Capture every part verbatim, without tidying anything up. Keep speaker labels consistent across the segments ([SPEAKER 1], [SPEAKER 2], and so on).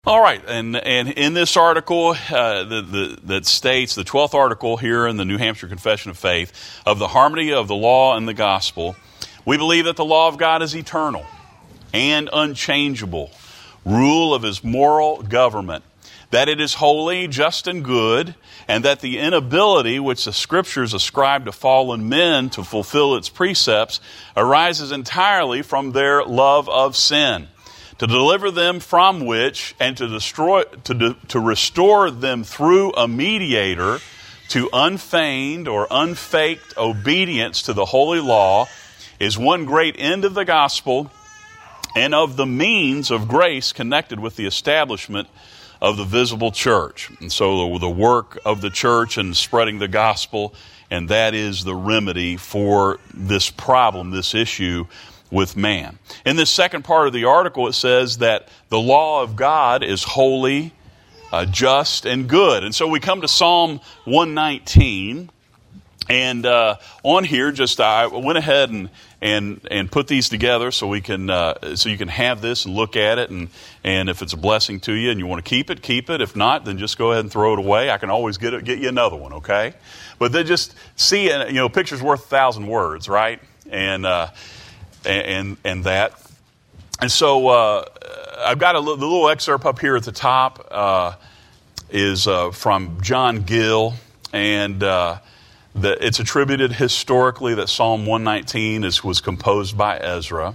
[SPEAKER 1] All right, and and in this article uh, the, the, that states, the twelfth article here in the New Hampshire Confession of Faith, of the harmony of the law and the gospel, we believe that the law of God is eternal and unchangeable, rule of his moral government, that it is holy, just, and good, and that the inability which the Scriptures ascribe to fallen men to fulfill its precepts arises entirely from their love of sin, to deliver them from which, and to destroy, to, de, to restore them through a mediator to unfeigned or unfaked obedience to the holy law, is one great end of the gospel and of the means of grace connected with the establishment of the visible church. And so the, the work of the church and spreading the gospel, and that is the remedy for this problem, this issue with man. In this second part of the article, it says that the law of God is holy, uh, just, and good. And so we come to Psalm one nineteen, and uh, on here, just I went ahead and and and put these together so we can uh, so you can have this and look at it, and and if it's a blessing to you and you want to keep it, keep it. If not, then just go ahead and throw it away. I can always get it, get you another one, okay? But then just see, you know, picture's worth a thousand words, right? And uh, and and that. And so uh, I've got a little, the little excerpt up here at the top uh, is uh, from John Gill, and uh, the, it's attributed historically that Psalm one nineteen is, was composed by Ezra,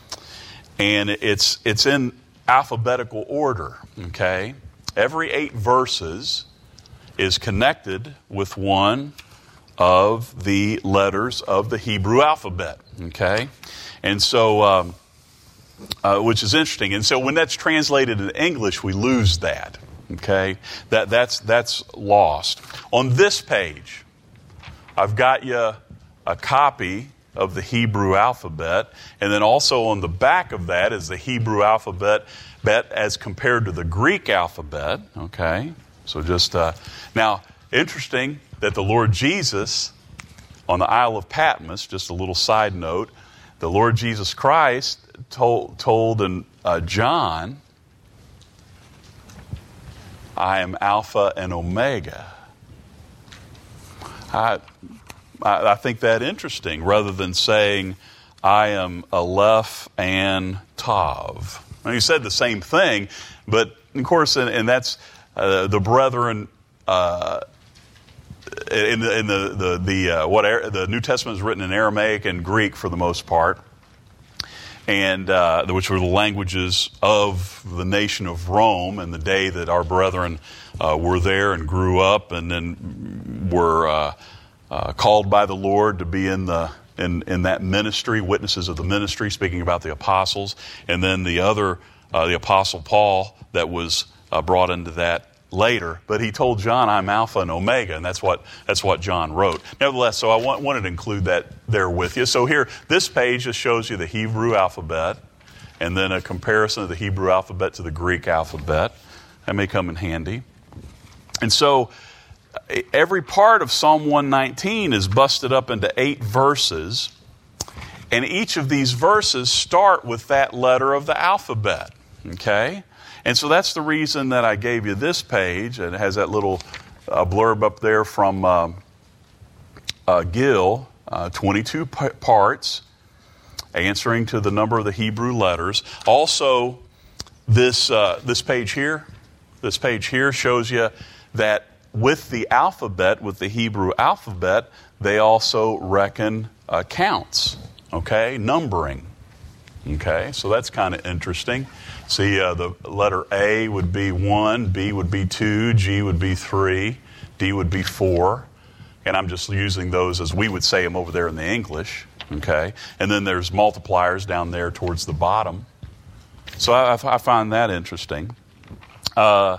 [SPEAKER 1] and it's it's in alphabetical order. Okay, every eight verses is connected with one of the letters of the Hebrew alphabet. Okay. And so, um, uh, which is interesting. And so when that's translated into English, we lose that. Okay? That, that's, that's lost. On this page, I've got you a copy of the Hebrew alphabet. And then also on the back of that is the Hebrew alphabet as compared to the Greek alphabet. Okay? So just, uh, now, interesting that the Lord Jesus on the Isle of Patmos, just a little side note, the Lord Jesus Christ told, told in, uh, John, I am Alpha and Omega. I, I, I think that interesting, rather than saying, I am Aleph and Tav. Now, he said the same thing, but of course, and, and that's uh, the brethren. Uh, In the in the the, the uh, what the New Testament is written in Aramaic and Greek for the most part, and uh, which were the languages of the nation of Rome in the day that our brethren uh, were there and grew up, and then were uh, uh, called by the Lord to be in the in in that ministry, witnesses of the ministry, speaking about the apostles, and then the other uh, the apostle Paul that was uh, brought into that later, but he told John, I'm Alpha and Omega, and that's what that's what John wrote. Nevertheless, so I want, wanted to include that there with you. So here, this page just shows you the Hebrew alphabet, and then a comparison of the Hebrew alphabet to the Greek alphabet. That may come in handy. And so every part of Psalm one nineteen is busted up into eight verses, and each of these verses start with that letter of the alphabet. Okay? And so that's the reason that I gave you this page, and it has that little uh, blurb up there from uh, uh, Gill, uh, twenty-two p- parts, answering to the number of the Hebrew letters. Also, this uh, this page here, this page here shows you that with the alphabet, with the Hebrew alphabet, they also reckon uh, counts, okay, numbering. Okay, so that's kind of interesting. See, uh, the letter A would be one, B would be two, G would be three, D would be four. And I'm just using those as we would say them over there in the English. Okay, and then there's multipliers down there towards the bottom. So I, I find that interesting. Uh,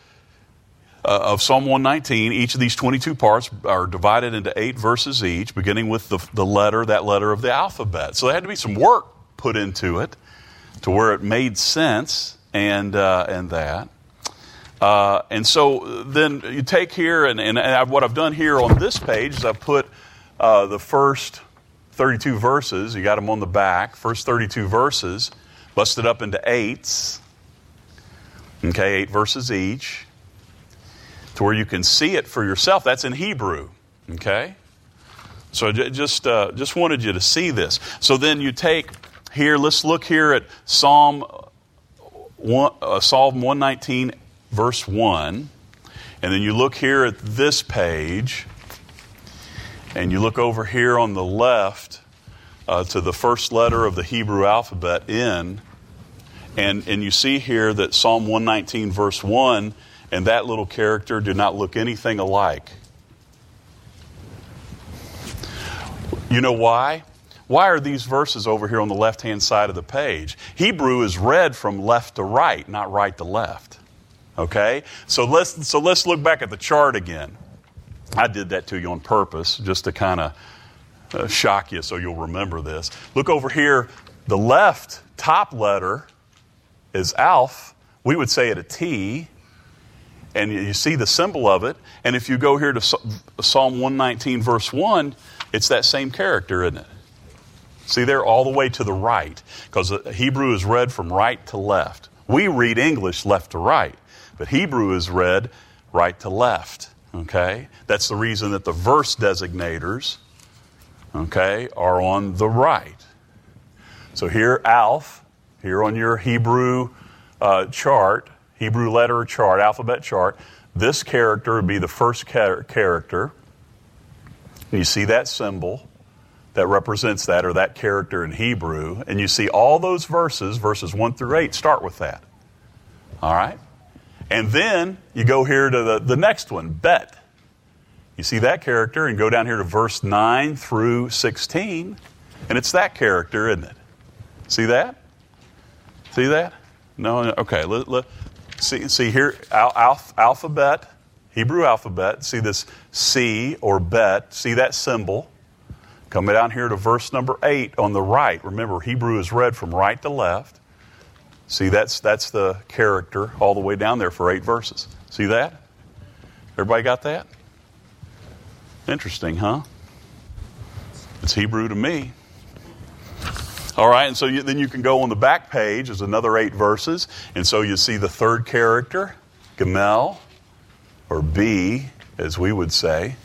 [SPEAKER 1] uh, of Psalm one nineteen, each of these twenty-two parts are divided into eight verses each, beginning with the, the letter, that letter of the alphabet. So there had to be some work put into it to where it made sense, and uh, and that. Uh, and so then you take here, and, and, and what I've done here on this page is I've put uh, the first thirty-two verses, you got them on the back, first thirty-two verses, busted up into eights. Okay, eight verses each, to where you can see it for yourself. That's in Hebrew. Okay? So just uh, just wanted you to see this. So then you take here, let's look here at Psalm one, uh, Psalm one nineteen, verse one. And then you look here at this page, and you look over here on the left uh, to the first letter of the Hebrew alphabet, N. And, and you see here that Psalm one nineteen, verse one, and that little character do not look anything alike. You know why? Why are these verses over here on the left-hand side of the page? Hebrew is read from left to right, not right to left. Okay? So let's so let's look back at the chart again. I did that to you on purpose, just to kind of uh, shock you so you'll remember this. Look over here. The left top letter is Aleph. We would say it a T. And you see the symbol of it. And if you go here to Psalm one nineteen, verse one, it's that same character, isn't it? See there, all the way to the right. Because Hebrew is read from right to left. We read English left to right. But Hebrew is read right to left. Okay? That's the reason that the verse designators, okay, are on the right. So here, Aleph, here on your Hebrew uh, chart, Hebrew letter chart, alphabet chart, this character would be the first char- character. You see that symbol that represents that, or that character in Hebrew, and you see all those verses, verses one through eight, start with that. All right? And then you go here to the, the next one, Bet. You see that character, and go down here to verse nine through sixteen, and it's that character, isn't it? See that? See that? No? no. Okay. Let, let, see, see here, al, alph, alphabet, Hebrew alphabet. See this C or Bet. See that symbol? Coming down here to verse number eight on the right. Remember, Hebrew is read from right to left. See, that's that's the character all the way down there for eight verses. See that? Everybody got that? Interesting, huh? It's Hebrew to me. All right, and so you, then you can go on the back page. There's another eight verses. And so you see the third character, Gamel, or B, as we would say.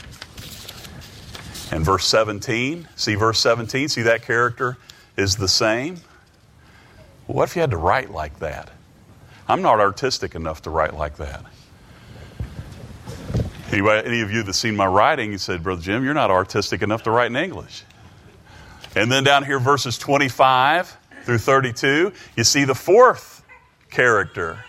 [SPEAKER 1] And verse seventeen, see verse seventeen, see that character is the same? What if you had to write like that? I'm not artistic enough to write like that. Anybody, any of you that's seen my writing, you said, Brother Jim, you're not artistic enough to write in English. And then down here, verses twenty-five through thirty-two, you see the fourth character.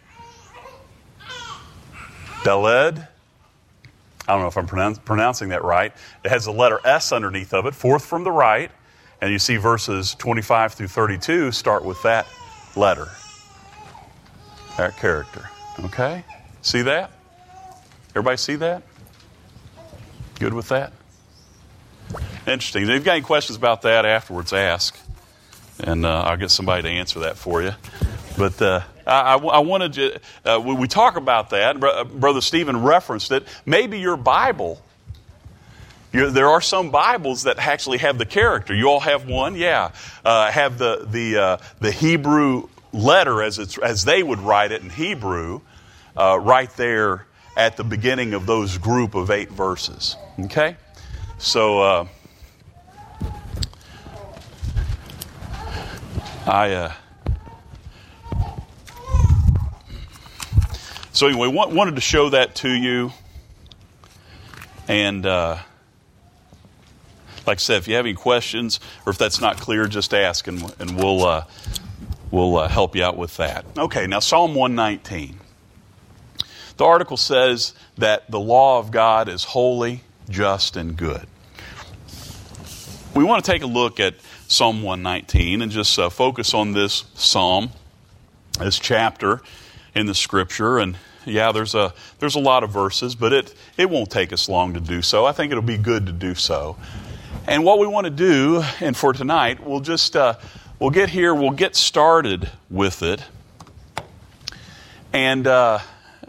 [SPEAKER 1] Daled. I don't know if I'm pronounce, pronouncing that right. It has the letter S underneath of it, fourth from the right. And you see verses twenty-five through thirty-two start with that letter, that character. Okay? See that? Everybody see that? Good with that? Interesting. If you've got any questions about that afterwards, ask. And uh, I'll get somebody to answer that for you. But uh, I, I, I wanted to, uh, when we talk about that, Brother Stephen referenced it, maybe your Bible, you, there are some Bibles that actually have the character. You all have one? Yeah. Uh, have the the uh, the Hebrew letter as it's as they would write it in Hebrew, uh, right there at the beginning of those group of eight verses. Okay? So, uh, I... Uh, So anyway, wanted to show that to you. And uh, like I said, if you have any questions or if that's not clear, just ask and, and we'll, uh, we'll uh, help you out with that. Okay, now Psalm one nineteen. The article says that the law of God is holy, just, and good. We want to take a look at Psalm one nineteen and just uh, focus on this psalm, this chapter in the Scripture. And yeah, there's a there's a lot of verses, but it it won't take us long to do so. I think it'll be good to do so. And what we want to do, and for tonight, we'll just uh, we'll get here, we'll get started with it, and uh,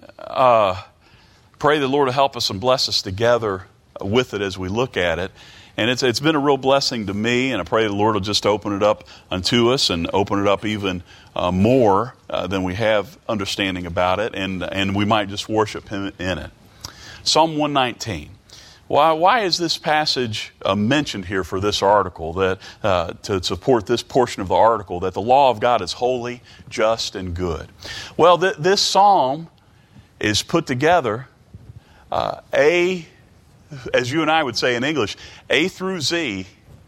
[SPEAKER 1] uh, pray the Lord will help us and bless us together with it as we look at it. And it's it's been a real blessing to me, and I pray the Lord will just open it up unto us and open it up even uh, more uh, than we have understanding about it, and, and we might just worship Him in it. Psalm one nineteen. Why, why is this passage uh, mentioned here for this article, that uh, to support this portion of the article, that the law of God is holy, just, and good? Well, th- this psalm is put together uh, A, as you and I would say in English, A through Z,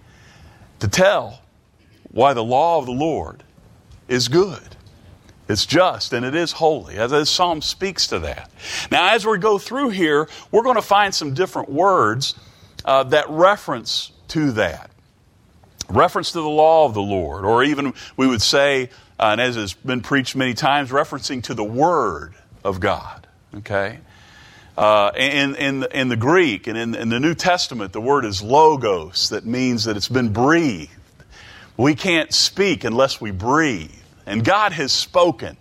[SPEAKER 1] to tell why the law of the Lord is good. It's just, and it is holy. As this psalm speaks to that. Now, as we go through here, we're going to find some different words uh, that reference to that. Reference to the law of the Lord, or even we would say, uh, and as has been preached many times, referencing to the Word of God. Okay? Uh, in, in, in the Greek and in, in the New Testament, the word is logos. That means that it's been breathed. We can't speak unless we breathe. And God has spoken.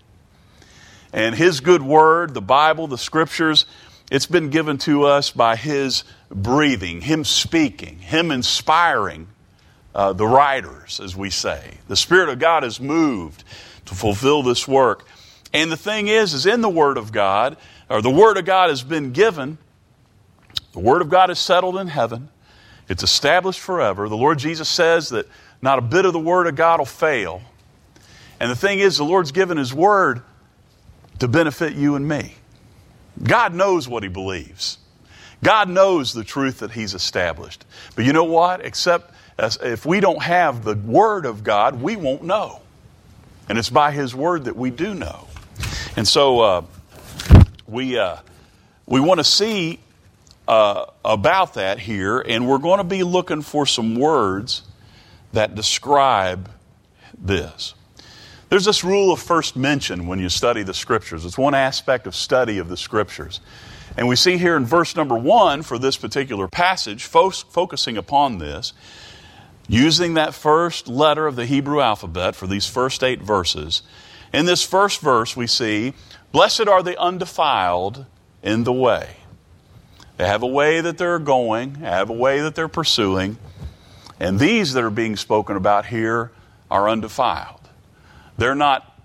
[SPEAKER 1] And His good word, the Bible, the Scriptures, it's been given to us by His breathing, Him speaking, Him inspiring uh, the writers, as we say. The Spirit of God is moved to fulfill this work. And the thing is, is in the Word of God, or the Word of God has been given, the Word of God is settled in heaven. It's established forever. The Lord Jesus says that not a bit of the Word of God will fail. And the thing is, the Lord's given His Word to benefit you and me. God knows what He believes. God knows the truth that He's established. But you know what? Except as, if we don't have the Word of God, we won't know. And it's by His Word that we do know. And so uh, we uh, we want to see uh, about that here, and we're going to be looking for some words that describe this. There's this rule of first mention when you study the Scriptures. It's one aspect of study of the Scriptures. And we see here in verse number one for this particular passage, fo- focusing upon this, using that first letter of the Hebrew alphabet for these first eight verses. In this first verse we see, blessed are the undefiled in the way. They have a way that they're going, they have a way that they're pursuing, and these that are being spoken about here are undefiled. They're not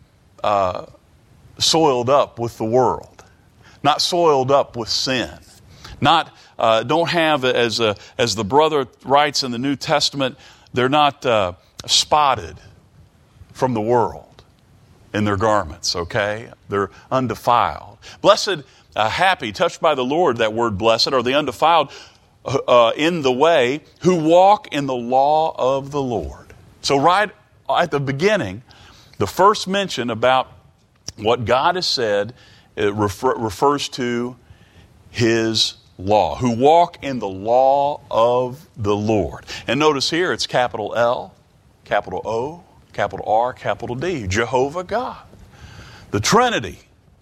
[SPEAKER 1] uh, soiled up with the world, not soiled up with sin, not uh, don't have, as a, as the brother writes in the New Testament, they're not uh, spotted from the world in their garments. Okay, they're undefiled. Blessed, uh, happy, touched by the Lord. That word blessed are the undefiled uh, in the way who walk in the law of the Lord. So right at the beginning, the first mention about what God has said, it refer, refers to His law, who walk in the law of the Lord. And notice here it's capital L, capital O, capital R, capital D, Jehovah God. The Trinity,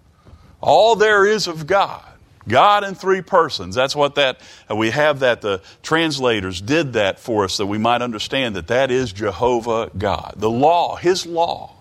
[SPEAKER 1] all there is of God. God in three persons. That's what that, we have that, the translators did that for us, that we might understand that that is Jehovah God. The law, His law.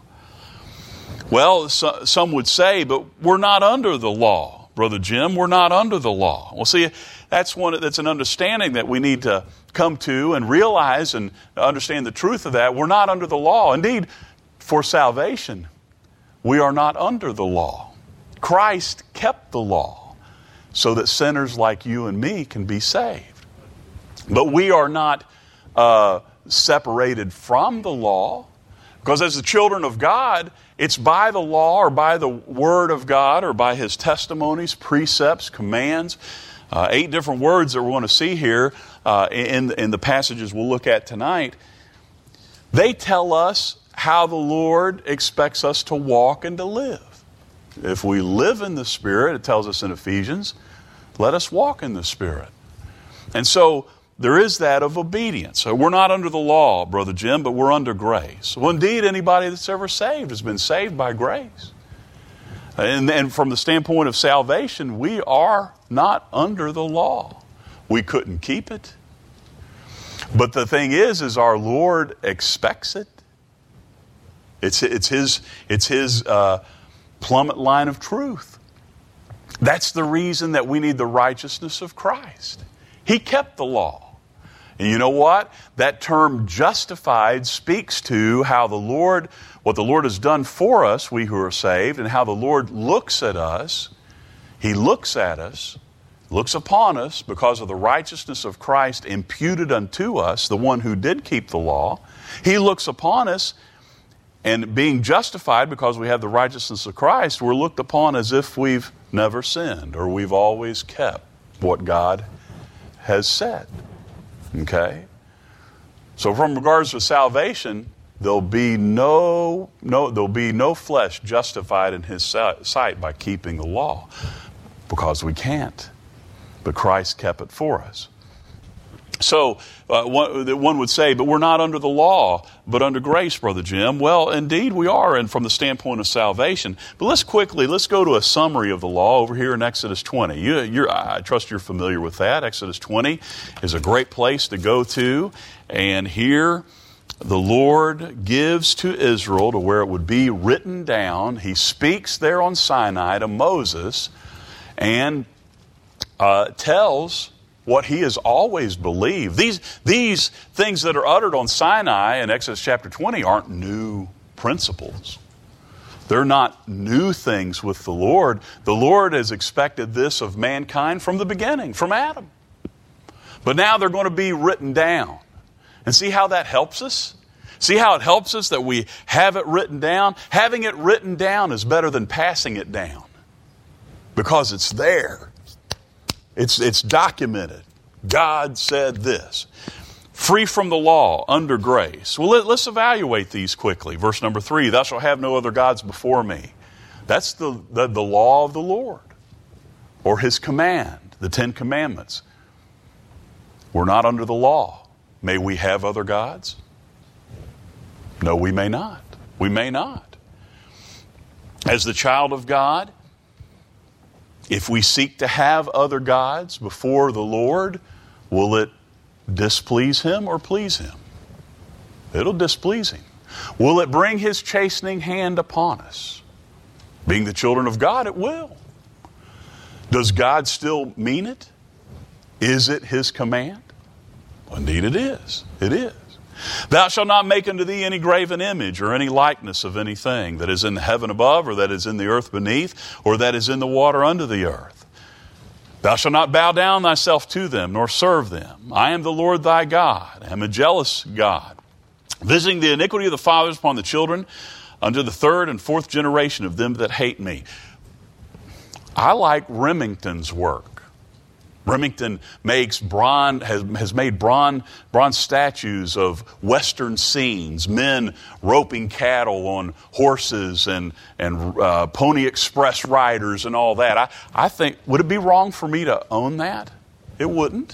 [SPEAKER 1] Well, so, some would say, but we're not under the law, Brother Jim. We're not under the law. Well, see, that's one. That's an understanding that we need to come to and realize and understand the truth of that. We're not under the law. Indeed, for salvation, we are not under the law. Christ kept the law so that sinners like you and me can be saved. But we are not uh, separated from the law, because as the children of God, it's by the law or by the Word of God or by His testimonies, precepts, commands. Uh, eight different words that we're going to see here uh, in, in the passages we'll look at tonight. They tell us how the Lord expects us to walk and to live. If we live in the Spirit, it tells us in Ephesians, let us walk in the Spirit. And so there is that of obedience. So we're not under the law, Brother Jim, but we're under grace. Well, indeed, anybody that's ever saved has been saved by grace. And, and from the standpoint of salvation, we are not under the law. We couldn't keep it. But the thing is, is our Lord expects it. It's, it's His, it's his uh, plummet line of truth. That's the reason that we need the righteousness of Christ. He kept the law. And you know what? That term justified speaks to how the Lord, what the Lord has done for us, we who are saved, and how the Lord looks at us. He looks at us, looks upon us because of the righteousness of Christ imputed unto us, the one who did keep the law. He looks upon us, and being justified because we have the righteousness of Christ, we're looked upon as if we've never sinned or we've always kept what God has said. Okay? So from regards to salvation, there'll be no, no, there'll be no flesh justified in His sight by keeping the law, because we can't. But Christ kept it for us. So uh, one, one would say, but we're not under the law, but under grace, Brother Jim. Well, indeed we are, and from the standpoint of salvation. But let's quickly, let's go to a summary of the law over here in Exodus twenty. You, you're, I trust you're familiar with that. Exodus twenty is a great place to go to. And here the Lord gives to Israel, to where it would be written down. He speaks there on Sinai to Moses and uh, tells what he has always believed. These, these things that are uttered on Sinai in Exodus chapter twenty aren't new principles. They're not new things with the Lord. The Lord has expected this of mankind from the beginning, from Adam. But now they're going to be written down. And see how that helps us? See how it helps us that we have it written down? Having it written down is better than passing it down, because it's there. It's, it's documented. God said this. Free from the law, under grace. Well, let, let's evaluate these quickly. Verse number three, thou shalt have no other gods before me. That's the, the, the law of the Lord, or His command, the Ten Commandments. We're not under the law. May we have other gods? No, we may not. We may not. As the child of God, if we seek to have other gods before the Lord, will it displease Him or please Him? It'll displease Him. Will it bring His chastening hand upon us? Being the children of God, it will. Does God still mean it? Is it His command? Well, indeed it is. It is. Thou shalt not make unto thee any graven image or any likeness of anything that is in the heaven above, or that is in the earth beneath, or that is in the water under the earth. Thou shalt not bow down thyself to them, nor serve them. I am the Lord thy God. I am a jealous God, visiting the iniquity of the fathers upon the children, unto the third and fourth generation of them that hate me. I like Remington's work. Remington makes bronze, has, has made bronze, bronze statues of Western scenes, men roping cattle on horses and, and uh, Pony Express riders and all that. I, I think, would it be wrong for me to own that? It wouldn't.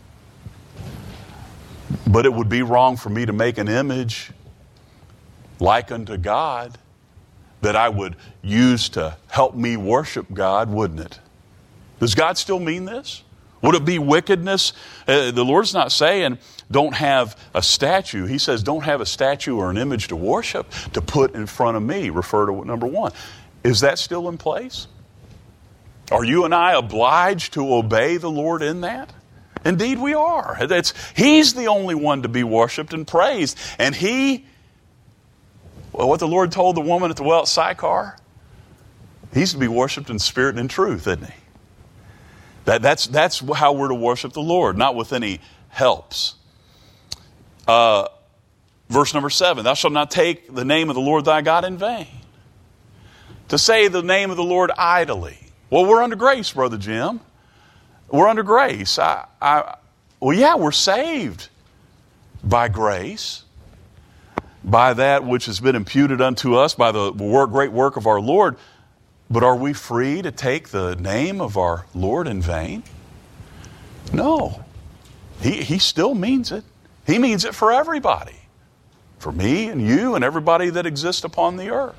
[SPEAKER 1] But it would be wrong for me to make an image like unto God that I would use to help me worship God, wouldn't it? Does God still mean this? Would it be wickedness? Uh, the Lord's not saying don't have a statue. He says don't have a statue or an image to worship, to put in front of me. Refer to number one. Is that still in place? Are you and I obliged to obey the Lord in that? Indeed we are. It's, He's the only one to be worshiped and praised. And He, well, what the Lord told the woman at the well at Sychar, He's to be worshiped in spirit and in truth, isn't He? That, that's, that's how we're to worship the Lord, not with any helps. Uh, verse number seven, thou shalt not take the name of the Lord thy God in vain. To say the name of the Lord idly. Well, we're under grace, Brother Jim. We're under grace. I, I, well, yeah, we're saved by grace, by that which has been imputed unto us, by the work, great work of our Lord. But are we free to take the name of our Lord in vain? No. He, he still means it. He means it for everybody. For me and you and everybody that exists upon the earth.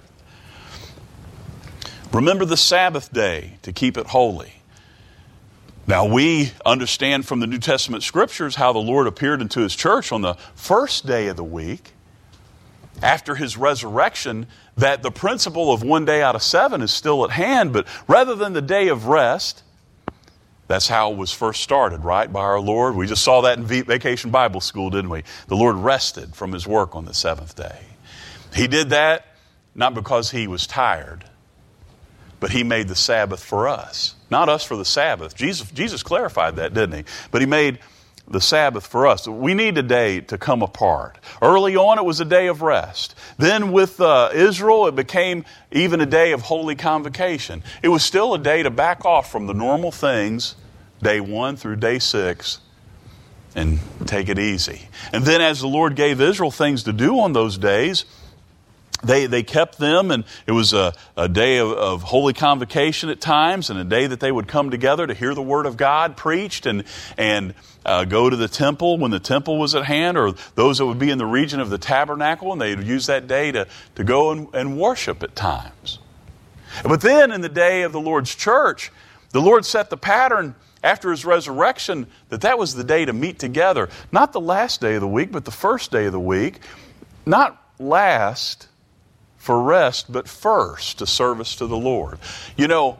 [SPEAKER 1] Remember the Sabbath day to keep it holy. Now we understand from the New Testament scriptures how the Lord appeared unto His church on the first day of the week after His resurrection, that the principle of one day out of seven is still at hand. But rather than the day of rest, That's how it was first started, right, by our Lord. We just saw that in Vacation Bible School, didn't we? The Lord rested from his work on the seventh day. He did that not because he was tired, but he made the Sabbath for us. Not us for the Sabbath. Jesus, Jesus clarified that, didn't he? But he made the Sabbath for us. We need a day to come apart. Early on, it was a day of rest. Then with uh, Israel, it became even a day of holy convocation. It was still a day to back off from the normal things, day one through day six, and take it easy. And then as the Lord gave Israel things to do on those days, They they kept them, and it was a, a day of, of holy convocation at times, and a day that they would come together to hear the Word of God preached and and uh, go to the temple when the temple was at hand, or those that would be in the region of the tabernacle, and they'd use that day to, to go and, and worship at times. But then in the day of the Lord's church, the Lord set the pattern after his resurrection that that was the day to meet together. Not the last day of the week, but the first day of the week. Not last for rest, but first to service to the Lord. You know,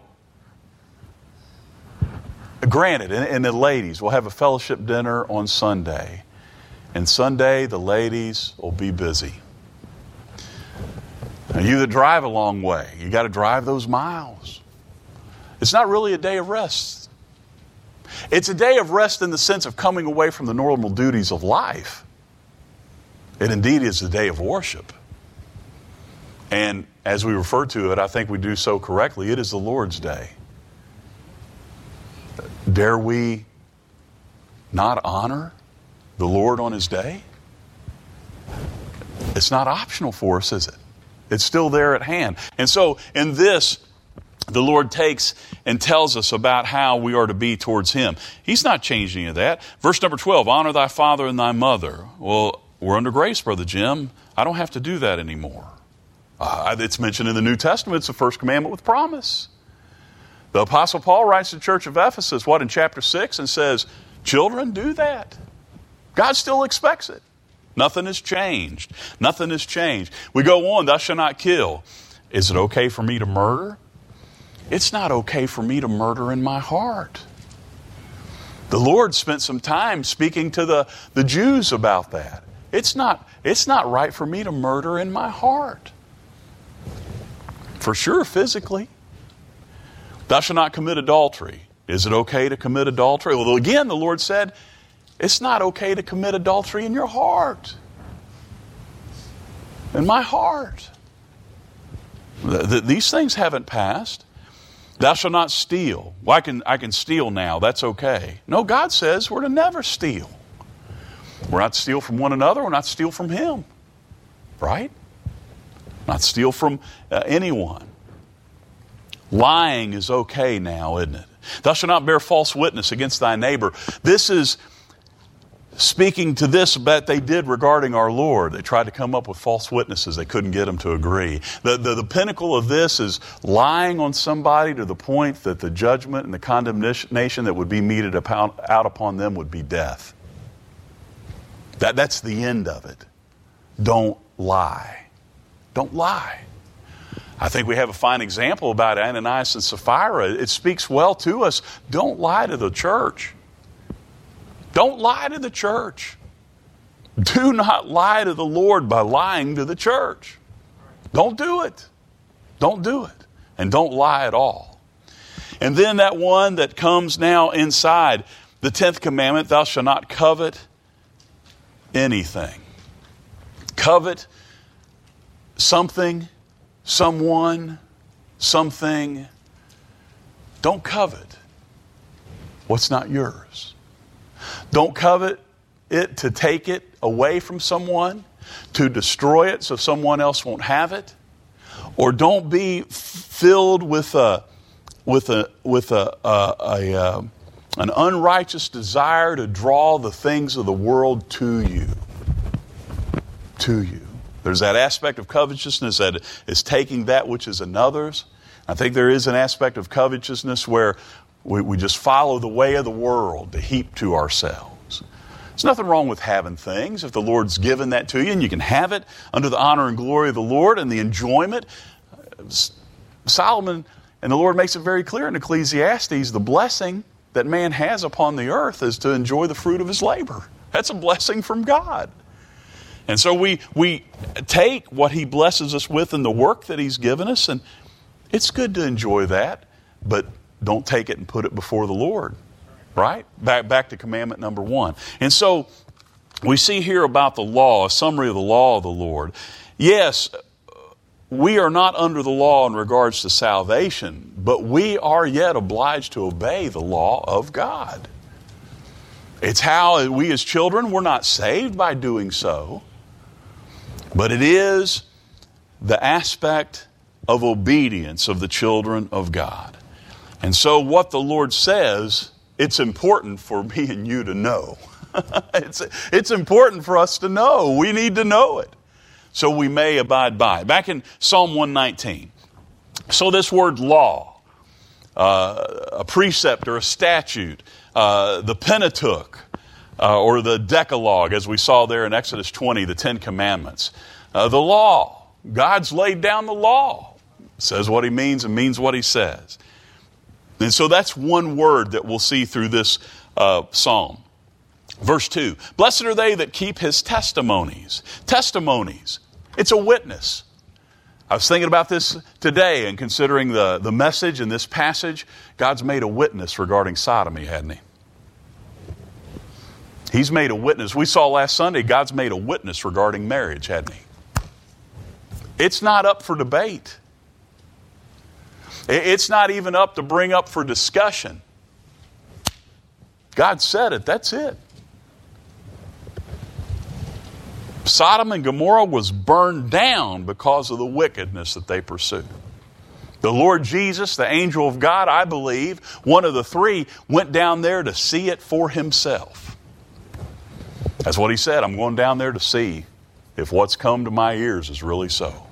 [SPEAKER 1] granted, and, and the ladies will have a fellowship dinner on Sunday. And Sunday, the ladies will be busy. Now, you that drive a long way, you got to drive those miles. It's not really a day of rest. It's a day of rest in the sense of coming away from the normal duties of life. It indeed is a day of worship. And as we refer to it, I think we do so correctly, it is the Lord's day. Dare we not honor the Lord on his day? It's not optional for us, is it? It's still there at hand. And so in this, the Lord takes and tells us about how we are to be towards him. He's not changing any of that. Verse number twelve, honor thy father and thy mother. Well, we're under grace, Brother Jim. I don't have to do that anymore. Uh, it's mentioned in the New Testament. It's the first commandment with promise. The Apostle Paul writes to the church of Ephesus, what, in chapter six, and says, children, do that. God still expects it. Nothing has changed. Nothing has changed. We go on, thou shalt not kill. Is it okay for me to murder? It's not okay for me to murder in my heart. The Lord spent some time speaking to the, the Jews about that. It's not, it's not right for me to murder in my heart. For sure, physically. Thou shalt not commit adultery. Is it okay to commit adultery? Well, again, the Lord said, it's not okay to commit adultery in your heart. In my heart. These things haven't passed. Thou shalt not steal. Well, I can, I can steal now. That's okay. No, God says we're to never steal. We're not to steal from one another. We're not to steal from him. Right? Not steal from uh, anyone. Lying is okay now, isn't it? Thou shalt not bear false witness against thy neighbor. This is speaking to this that they did regarding our Lord. They tried to come up with false witnesses. They couldn't get them to agree. The, the, the pinnacle of this is lying on somebody to the point that the judgment and the condemnation that would be meted upon, out upon them would be death. That, that's the end of it. Don't lie. Don't lie. I think we have a fine example about Ananias and Sapphira. It speaks well to us. Don't lie to the church. Don't lie to the church. Do not lie to the Lord by lying to the church. Don't do it. Don't do it. And don't lie at all. And then that one that comes now inside, the tenth commandment, thou shalt not covet anything. Covet something, someone, something. Don't covet what's not yours. Don't covet it to take it away from someone, to destroy it so someone else won't have it. Or don't be filled with a with a with a, a, a, a an unrighteous desire to draw the things of the world to you. To you. There's that aspect of covetousness that is taking that which is another's. I think there is an aspect of covetousness where we, we just follow the way of the world to heap to ourselves. There's nothing wrong with having things if the Lord's given that to you, and you can have it under the honor and glory of the Lord and the enjoyment. Solomon and the Lord makes it very clear in Ecclesiastes, the blessing that man has upon the earth is to enjoy the fruit of his labor. That's a blessing from God. And so we we take what he blesses us with in the work that he's given us, and it's good to enjoy that, but don't take it and put it before the Lord. Right? Back, back to commandment number one. And so we see here about the law, a summary of the law of the Lord. Yes, we are not under the law in regards to salvation, but we are yet obliged to obey the law of God. It's how we as children, we're not saved by doing so, but it is the aspect of obedience of the children of God. And so what the Lord says, it's important for me and you to know. it's, it's important for us to know. We need to know it, so we may abide by. Back in Psalm one nineteen. So this word law, uh, a precept or a statute, uh, the Pentateuch, uh, or the Decalogue, as we saw there in Exodus twenty, the Ten Commandments. Uh, the law. God's laid down the law. Says what he means and means what he says. And so that's one word that we'll see through this uh, psalm. Verse two, blessed are they that keep his testimonies. Testimonies. It's a witness. I was thinking about this today and considering the, the message in this passage. God's made a witness regarding sodomy, hadn't he? He's made a witness. We saw last Sunday, God's made a witness regarding marriage, hadn't he? It's not up for debate. It's not even up to bring up for discussion. God said it. That's it. Sodom and Gomorrah was burned down because of the wickedness that they pursued. The Lord Jesus, the angel of God, I believe, one of the three, went down there to see it for himself. That's what he said. I'm going down there to see if what's come to my ears is really so.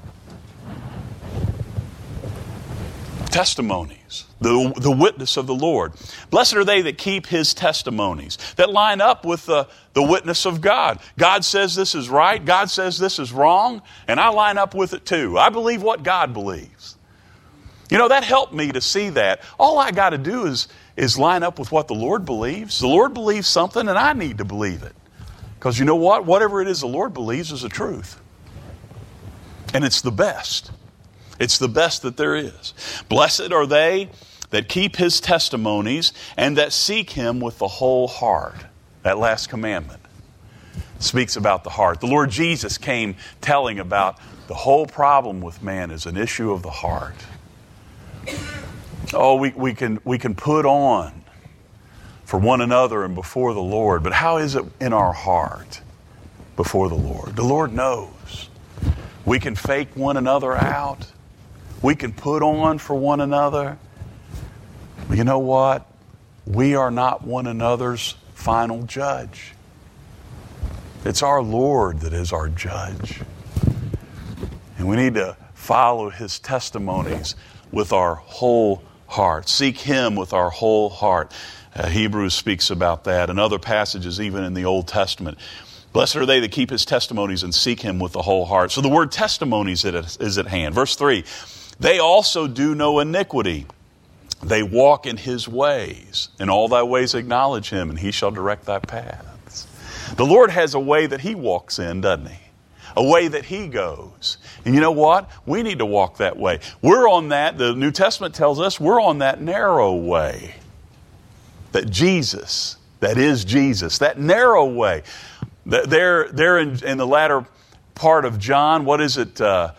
[SPEAKER 1] Testimonies, the, the witness of the Lord. Blessed are they that keep his testimonies, that line up with the, the witness of God. God says this is right, God says this is wrong, and I line up with it too. I believe what God believes. You know, that helped me to see that. All I got to do is, is line up with what the Lord believes. The Lord believes something, and I need to believe it. Because you know what? Whatever it is the Lord believes is the truth. And it's the best. It's the best that there is. Blessed are they that keep his testimonies and that seek him with the whole heart. That last commandment speaks about the heart. The Lord Jesus came telling about the whole problem with man is an issue of the heart. Oh, we, we can we can put on for one another and before the Lord, but how is it in our heart before the Lord? The Lord knows. We can fake one another out. We can put on for one another. But you know what? We are not one another's final judge. It's our Lord that is our judge. And we need to follow his testimonies with our whole heart. Seek him with our whole heart. Uh, Hebrews speaks about that, and other passages even in the Old Testament. Blessed are they that keep his testimonies and seek him with the whole heart. So the word testimonies is at hand. Verse three, they also do no iniquity. They walk in his ways. In all thy ways acknowledge him, and he shall direct thy paths. The Lord has a way that he walks in, doesn't he? A way that he goes. And you know what? We need to walk that way. We're on that, the New Testament tells us, we're on that narrow way. That Jesus, that is Jesus, that narrow way. There, there in, in the latter part of John, what is it? Uh,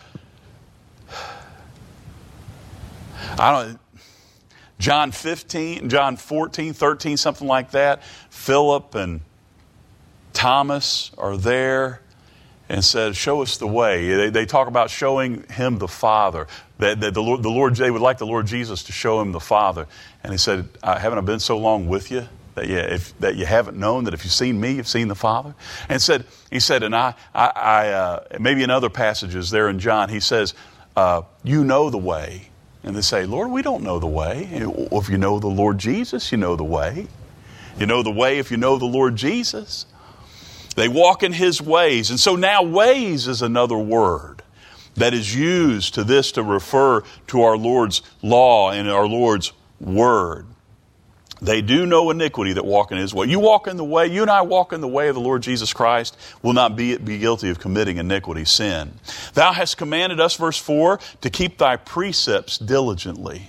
[SPEAKER 1] I don't. John fifteen, John fourteen, thirteen, something like that. Philip and Thomas are there and said, "Show us the way." They, they talk about showing him the Father. That, that the Lord, the Lord, they would like the Lord Jesus to show him the Father. And he said, I, "Haven't I been so long with you that you, if, that you haven't known that if you've seen me, you've seen the Father?" And said, he said, and I, I, I uh, maybe in other passages there in John, he says, uh, "You know the way." And they say, "Lord, we don't know the way." Well, if you know the Lord Jesus, you know the way. You know the way if you know the Lord Jesus. They walk in his ways. And so now ways is another word that is used to this to refer to our Lord's law and our Lord's word. They do no iniquity that walk in his way. You walk in the way, you and I walk in the way of the Lord Jesus Christ, will not be, be guilty of committing iniquity, sin. Thou hast commanded us, verse four, to keep thy precepts diligently.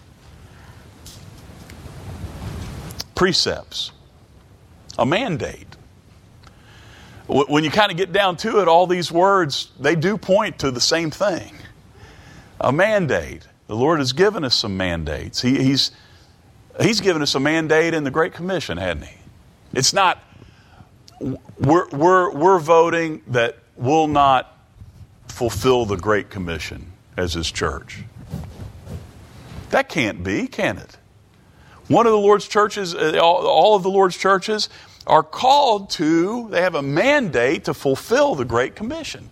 [SPEAKER 1] Precepts. A mandate. When you kind of get down to it, all these words, they do point to the same thing. A mandate. The Lord has given us some mandates. He, he's He's given us a mandate in the Great Commission, hasn't He? It's not, we're, we're, we're voting that we'll not fulfill the Great Commission as His church. That can't be, can it? One of the Lord's churches, all, all of the Lord's churches are called to, they have a mandate to fulfill the Great Commission.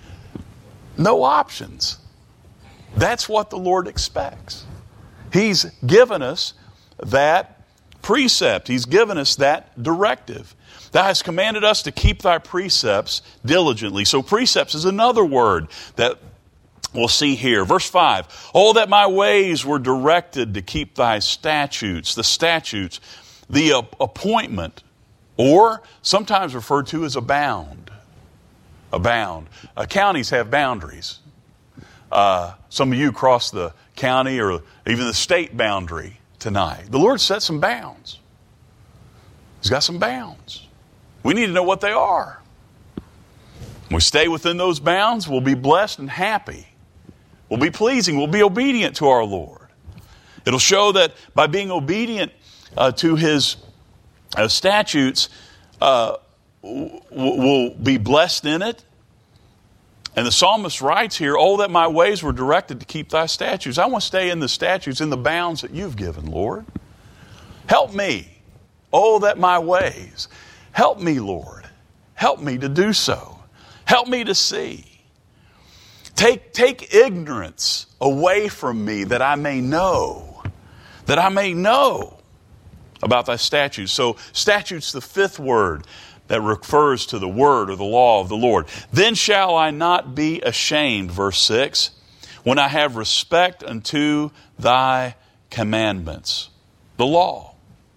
[SPEAKER 1] No options. That's what the Lord expects. He's given us that precept. He's given us that directive. Thou hast commanded us to keep thy precepts diligently. So precepts is another word that we'll see here. Verse five, oh, that my ways were directed to keep thy statutes. The statutes, the uh, appointment, or sometimes referred to as a bound. A bound. Uh, counties have boundaries. Uh, some of you cross the county or even the state boundary tonight. The Lord set some bounds. He's got some bounds. We need to know what they are. When we stay within those bounds, we'll be blessed and happy. We'll be pleasing. We'll be obedient to our Lord. It'll show that by being obedient uh, to His uh, statutes, uh, we'll be blessed in it. And the psalmist writes here, oh, that my ways were directed to keep thy statutes. I want to stay in the statutes, in the bounds that you've given, Lord. Help me. Oh, that my ways. Help me, Lord. Help me to do so. Help me to see. Take, take ignorance away from me that I may know. That I may know about thy statutes. So statutes, the fifth word that refers to the word or the law of the Lord. Then shall I not be ashamed, verse six, when I have respect unto thy commandments. The law.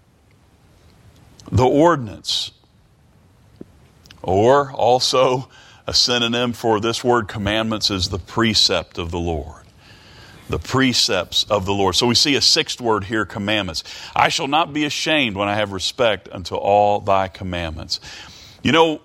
[SPEAKER 1] The ordinance. Or also a synonym for this word commandments is the precept of the Lord. The precepts of the Lord. So we see a sixth word here, commandments. I shall not be ashamed when I have respect unto all thy commandments. You know,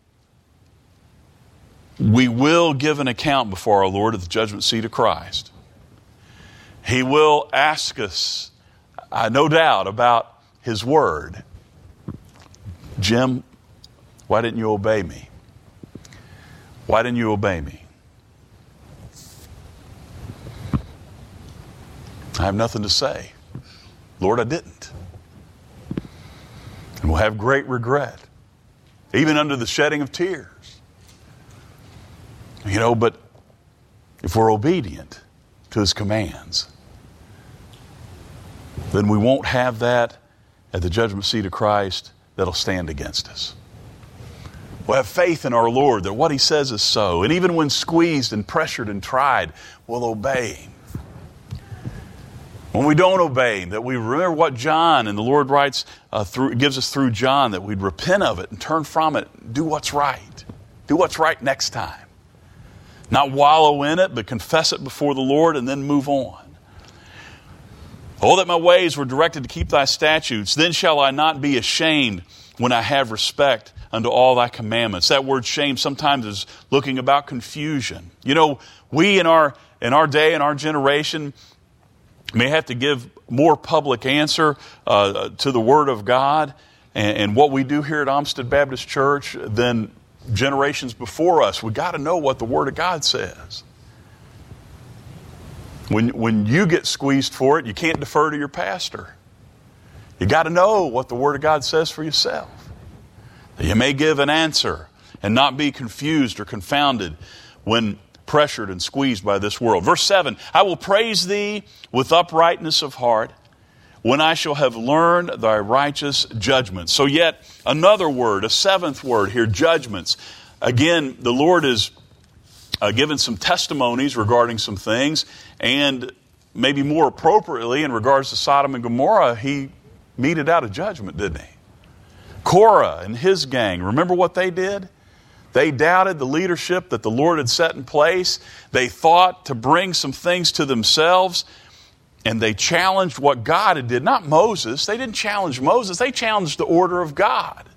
[SPEAKER 1] we will give an account before our Lord at the judgment seat of Christ. He will ask us, uh, no doubt, about His word. Jim, why didn't you obey me? Why didn't you obey me? I have nothing to say. Lord, I didn't. And we'll have great regret, even under the shedding of tears. You know, but if we're obedient to His commands, then we won't have that at the judgment seat of Christ that'll stand against us. We'll have faith in our Lord that what He says is so. And even when squeezed and pressured and tried, we'll obey Him. When we don't obey Him, that we remember what John and the Lord writes uh, through, gives us through John, that we'd repent of it and turn from it, do what's right. Do what's right next time. Not wallow in it, but confess it before the Lord and then move on. Oh, that my ways were directed to keep thy statutes. Then shall I not be ashamed when I have respect unto all thy commandments. That word shame sometimes is looking about confusion. You know, we in our in our day, in our generation, may have to give more public answer uh, to the Word of God and, and what we do here at Olmsted Baptist Church than generations before us. We've got to know what the Word of God says. When, when you get squeezed for it, you can't defer to your pastor. You got to know what the Word of God says for yourself. You may give an answer and not be confused or confounded when pressured and squeezed by this world. Verse seven, I will praise thee with uprightness of heart when I shall have learned thy righteous judgments. So yet another word, a seventh word here, judgments. Again, the Lord has uh, given some testimonies regarding some things, and maybe more appropriately in regards to Sodom and Gomorrah, He meted out a judgment, didn't he? Korah and his gang, remember what they did? They doubted the leadership that the Lord had set in place. They thought to bring some things to themselves, and they challenged what God had did. Not Moses. They didn't challenge Moses. They challenged the order of God.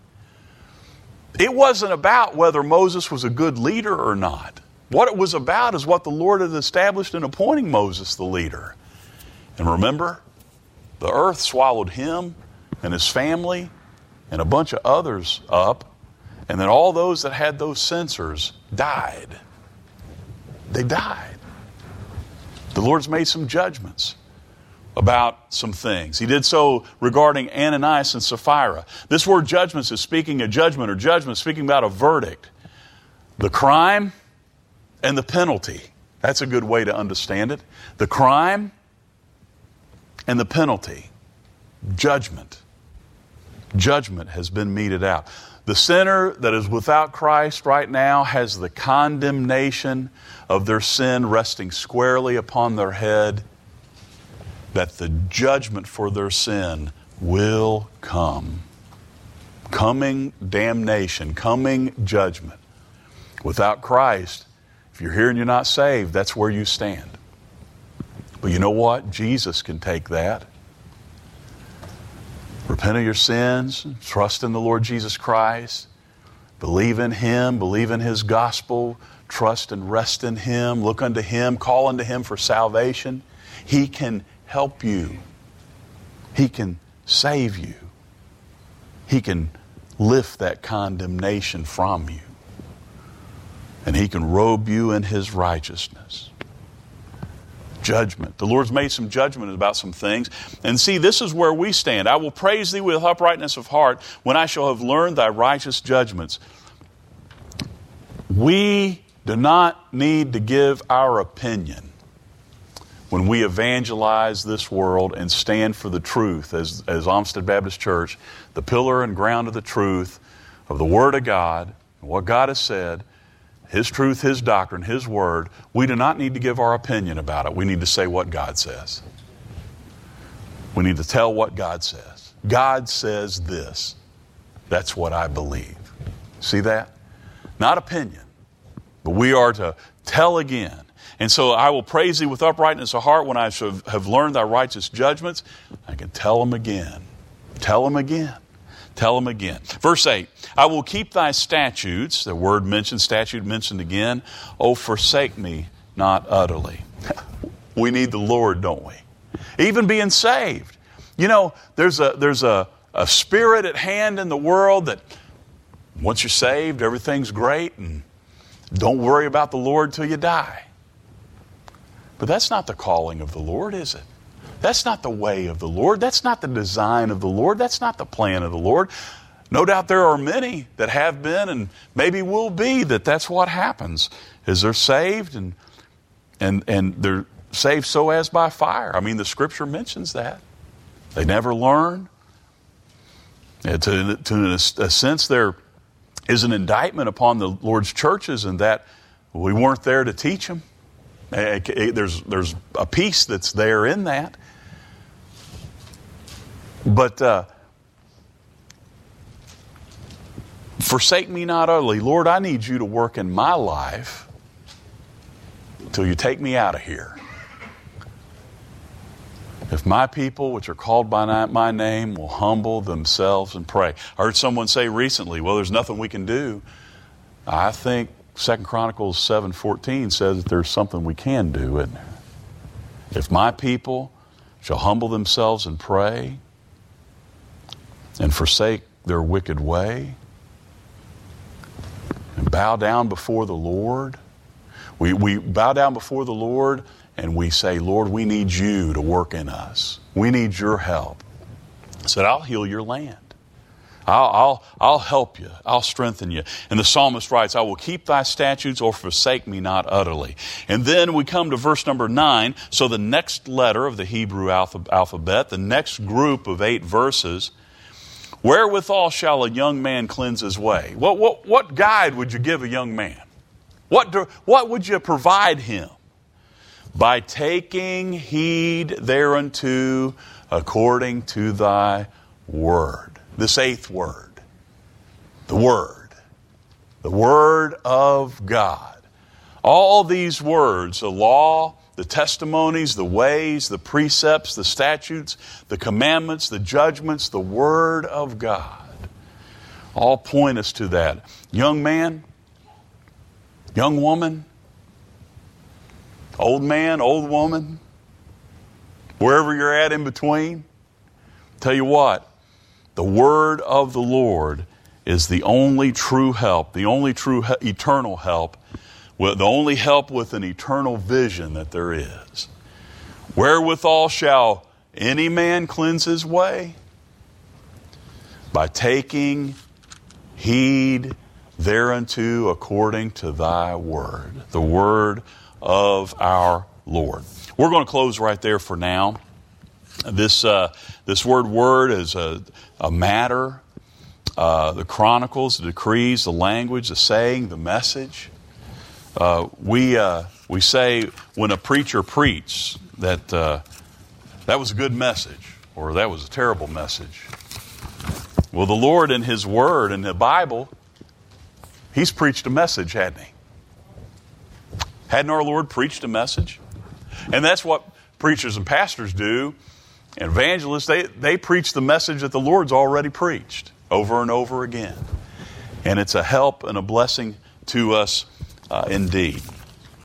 [SPEAKER 1] It wasn't about whether Moses was a good leader or not. What it was about is what the Lord had established in appointing Moses the leader. And remember, the earth swallowed him and his family and a bunch of others up. And then all those that had those censers died. They died. The Lord's made some judgments about some things. He did so regarding Ananias and Sapphira. This word judgments is speaking a judgment or judgment, speaking about a verdict. The crime and the penalty. That's a good way to understand it. The crime and the penalty. Judgment. Judgment has been meted out. The sinner that is without Christ right now has the condemnation of their sin resting squarely upon their head, that the judgment for their sin will come. Coming damnation, coming judgment. Without Christ, if you're here and you're not saved, that's where you stand. But you know what? Jesus can take that. Repent of your sins, trust in the Lord Jesus Christ, believe in Him, believe in His gospel, trust and rest in Him, look unto Him, call unto Him for salvation. He can help you. He can save you. He can lift that condemnation from you. And He can robe you in His righteousness. Judgment. The Lord's made some judgment about some things. And see, this is where we stand. I will praise Thee with uprightness of heart when I shall have learned Thy righteous judgments. We do not need to give our opinion when we evangelize this world and stand for the truth as, as Olmsted Baptist Church, the pillar and ground of the truth of the Word of God, and what God has said, His truth, His doctrine, His Word. We do not need to give our opinion about it. We need to say what God says. We need to tell what God says. God says this. That's what I believe. See that? Not opinion, but we are to tell again. And so I will praise Thee with uprightness of heart when I shall have learned Thy righteous judgments. I can tell them again. Tell them again. Tell them again. Verse eight, I will keep Thy statutes, the word mentioned, statute mentioned again. Oh, forsake me not utterly. We need the Lord, don't we? Even being saved. You know, there's a there's a, a spirit at hand in the world that once you're saved, everything's great and don't worry about the Lord till you die. But that's not the calling of the Lord, is it? That's not the way of the Lord. That's not the design of the Lord. That's not the plan of the Lord. No doubt there are many that have been and maybe will be that that's what happens, is they're saved and and and they're saved so as by fire. I mean, the Scripture mentions that. They never learn. And to, to a sense, there is an indictment upon the Lord's churches in that we weren't there to teach them. There's, there's a piece that's there in that. But uh, forsake me not utterly. Lord, I need You to work in my life till You take me out of here. If my people, which are called by my name, will humble themselves and pray. I heard someone say recently, well, there's nothing we can do. I think Second Chronicles seven fourteen says that there's something we can do, isn't there? If my people shall humble themselves and pray and forsake their wicked way and bow down before the Lord, we, we bow down before the Lord and we say, Lord, we need You to work in us. We need Your help. I said, I'll heal your land. I'll, I'll, I'll help you. I'll strengthen you. And the psalmist writes, I will keep Thy statutes or forsake me not utterly. And then we come to verse number nine. So the next letter of the Hebrew alphabet, the next group of eight verses, wherewithal shall a young man cleanse his way? What, what, what guide would you give a young man? What, do, what would you provide him? By taking heed thereunto according to Thy Word. This eighth word. The Word. The Word of God. All these words, the law, the testimonies, the ways, the precepts, the statutes, the commandments, the judgments, the Word of God, all point us to that. Young man, young woman, old man, old woman, wherever you're at in between, tell you what, the Word of the Lord is the only true help, the only true he- eternal help, the only help with an eternal vision that there is. Wherewithal shall any man cleanse his way? By taking heed thereunto according to thy word, the word of our Lord. We're going to close right there for now. This uh, this word word is a, a matter, uh, the chronicles, the decrees, the language, the saying, the message. Uh, we uh, we say when a preacher preaches that uh, that was a good message or that was a terrible message. Well, the Lord in His Word in the Bible, He's preached a message, hadn't He? Hadn't our Lord preached a message? And that's what preachers and pastors do. And evangelists, they, they preach the message that the Lord's already preached over and over again. And it's a help and a blessing to us uh, indeed.